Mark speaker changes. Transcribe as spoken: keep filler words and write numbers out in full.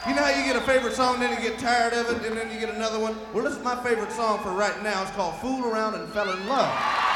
Speaker 1: You know how you get a favorite song, then you get tired of it, and then you get another one? Well, this is my favorite song for right now. It's called Fool Around and Fell in Love.